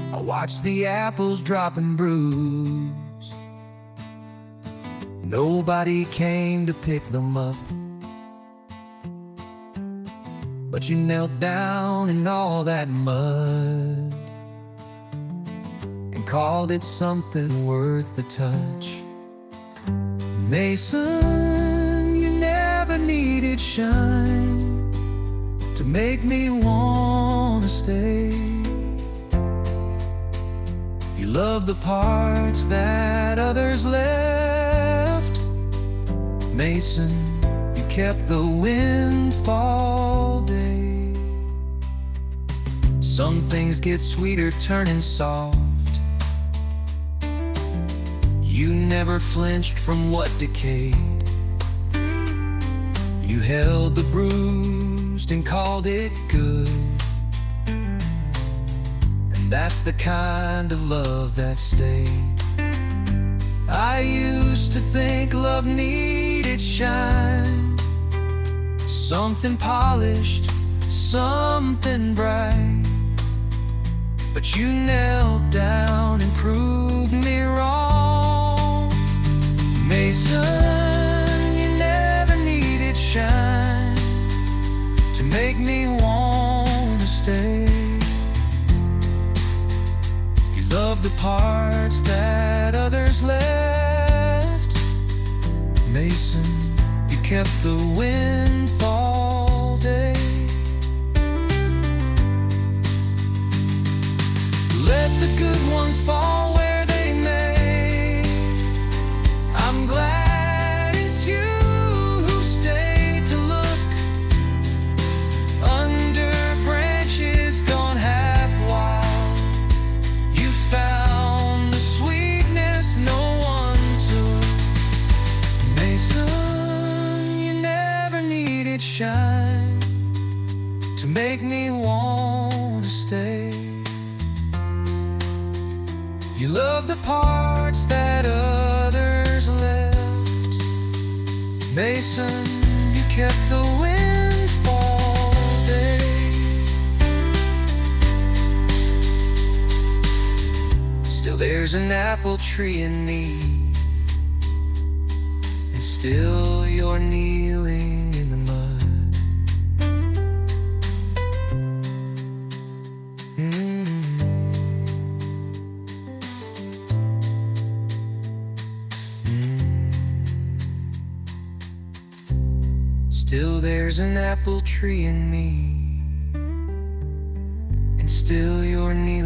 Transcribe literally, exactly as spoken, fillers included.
I watch the apples drop and bruise. Nobody came to pick them up, but you knelt down in all that mud and called it something worth the touch. Mason, you never needed shine to make me wanna stay. You loved the parts that others left. Mason, you kept the windfall day. Some things get sweeter turning soft. You never flinched from what decayed. You held the bruised and called it good. And that's the kind of love that stayed. I used to think love needed shine, something polished, something bright. But you knelt down and proved me wrong. Mason, you never needed shine to make me wanna stay. You loved the parts that others left. Mason, you kept the windfall day. Let the good ones fall where they may. I'm glad it's you who stayed to look under branches gone half wild. You found the sweetness no one took. Mason, you never needed shine to make me want to stay. You love the parts that others left. Mason, you kept the windfall day. Still there's an apple tree in need, and still you're kneeling in the mud. Mm. Still there's an apple tree in me, and still you're near.